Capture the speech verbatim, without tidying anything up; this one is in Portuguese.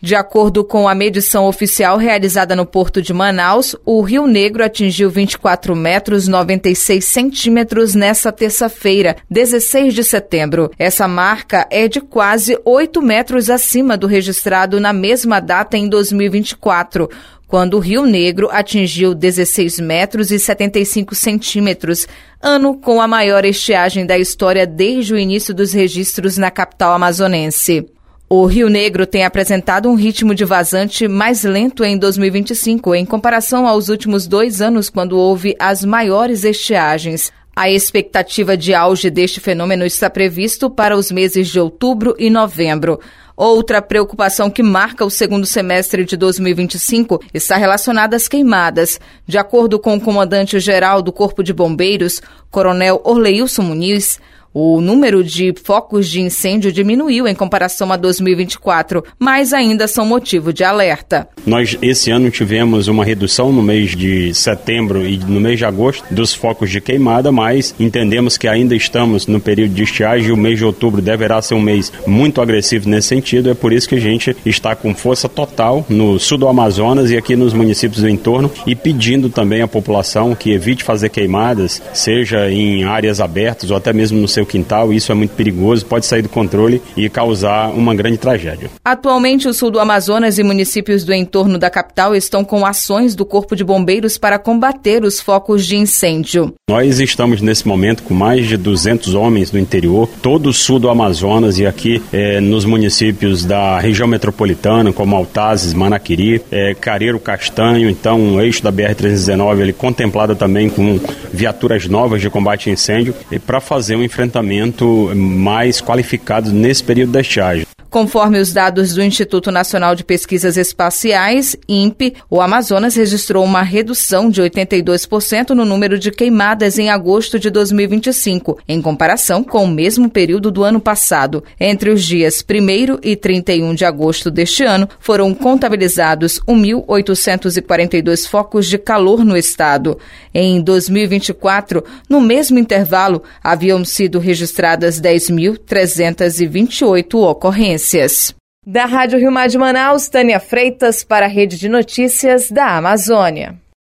De acordo com a medição oficial realizada no Porto de Manaus, o Rio Negro atingiu vinte e quatro metros e noventa e seis centímetros nesta terça-feira, dezesseis de setembro. Essa marca é de quase oito metros acima do registrado na mesma data em dois mil e vinte e quatro, quando o Rio Negro atingiu dezesseis metros e setenta e cinco centímetros, ano com a maior estiagem da história desde o início dos registros na capital amazonense. O Rio Negro tem apresentado um ritmo de vazante mais lento em dois mil e vinte e cinco, em comparação aos últimos dois anos, quando houve as maiores estiagens. A expectativa de auge deste fenômeno está previsto para os meses de outubro e novembro. Outra preocupação que marca o segundo semestre de dois mil e vinte e cinco está relacionada às queimadas. De acordo com o comandante-geral do Corpo de Bombeiros, Coronel Orleilson Muniz, o número de focos de incêndio diminuiu em comparação a dois mil e vinte e quatro, mas ainda são motivo de alerta. Nós, esse ano, tivemos uma redução no mês de setembro e no mês de agosto dos focos de queimada, mas entendemos que ainda estamos no período de estiagem e o mês de outubro deverá ser um mês muito agressivo nesse sentido. É por isso que a gente está com força total no sul do Amazonas e aqui nos municípios do entorno e pedindo também à população que evite fazer queimadas, seja em áreas abertas ou até mesmo no seu quintal. Isso é muito perigoso, pode sair do controle e causar uma grande tragédia. Atualmente, o sul do Amazonas e municípios do entorno da capital estão com ações do Corpo de Bombeiros para combater os focos de incêndio. Nós estamos nesse momento com mais de duzentos homens no interior, todo o sul do Amazonas e aqui eh, nos municípios da região metropolitana, como Altazes, Manaquiri, eh, Careiro Castanho. Então o eixo da B R trezentos e dezenove ele contemplado também com viaturas novas de combate a incêndio e para fazer um enfrentamento mais qualificado nesse período da estiagem. Conforme os dados do Instituto Nacional de Pesquisas Espaciais, I N P E, o Amazonas registrou uma redução de oitenta e dois por cento no número de queimadas em agosto de dois mil e vinte e cinco, em comparação com o mesmo período do ano passado. Entre os dias primeiro e trinta e um de agosto deste ano, foram contabilizados mil oitocentos e quarenta e dois focos de calor no estado. Em dois mil e vinte e quatro, no mesmo intervalo, haviam sido registradas dez mil trezentas e vinte e oito ocorrências. Da Rádio Rio Mar de Manaus, Tânia Freitas para a Rede de Notícias da Amazônia.